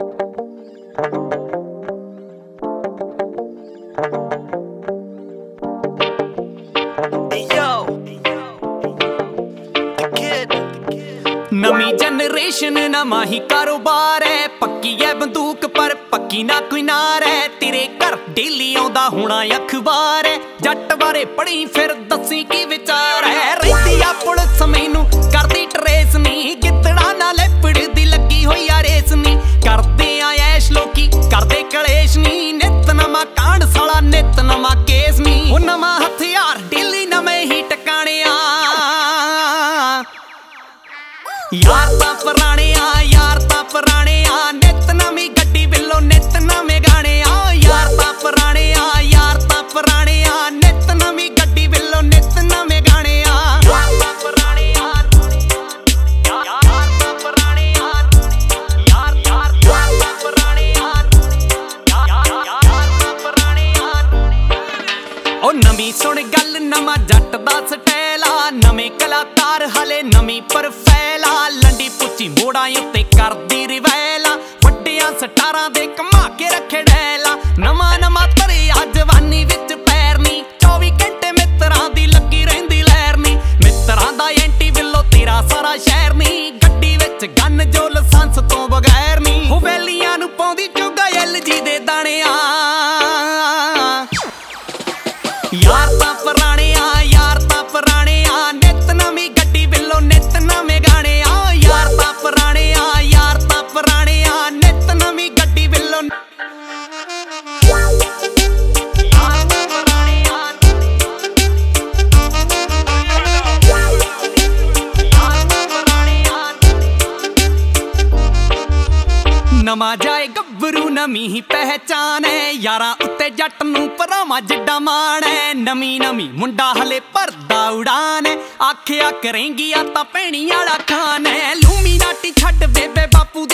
नवी generation नवा ही कारोबार है, पक्की है बंदूक पर पक्की ना कोई नार है। तेरे घर डेली आउंदा होना अखबार है, जट बारे पढ़ी फिर दसी की विचार है। रहिंदी आ पुलिस मैनू करदी ट्रेस नी, गिद्दड़ा नाल पिड़दी लगी होई आ रेस नी। करदे आ ऐश लोकी करदे कलेश नी, नित नवा कांड साला नित नवा केस नी। ओ नवा हथियार डेली नवे ही टकाने आ, यार तां पुराने आ यार तां पुराने आ। नित नवी गड्डी बिल्लो नित नवे गाने आ, यार तां पुराने आ यार तां पुराने आ। नित नवी गड्डी बिल्लो नित नवे गाने आ, यार तां पुराने आ यार तां पुराने आ यार तां पुराने आ यार तां पुराने आ। ओ नवी सुन गल नवा जट दा स्टाइल आ, नवे कलाकार हले नवी परफैल आ। लंडी पुच्ची मोड़ा उत्ते करदी रिवैल आ, वड्डियां सटारां दे कमा के रखे डैला। नवा नवा धरिया जवानी विच पैर नी, 24 घंटे मित्रां दी लगी रहिंदी लैर नी। मित्रां दा एंटी बिल्लो तेरा सारा शहर नी, गड्डी विच गन जो लाइसेंस तो बगैर नी। हो वैलियां नू पाउंदी चुगा LG दे दाणे आ, यार तां पुराने आ यार तां पुराने आ। नित नवी गड्डी बिल्लो नित नवे गाने आ, यार तां पुराने आ यार तां पुराने आ। नित नवी गड्डी बिल्लो यार तां पुराने आ यार तां पुराने आ। नवा जाए गब्बरू नवी ही पहचान है, यारां उत्ते जट नूं भरावां जिड्डा मान है। नवी नवी मुंडा हले भरदा उड़ान है, आखिया करेंगी आ तां भैणी आला खान है। लूमी नाटी छड्ड बेबे बापू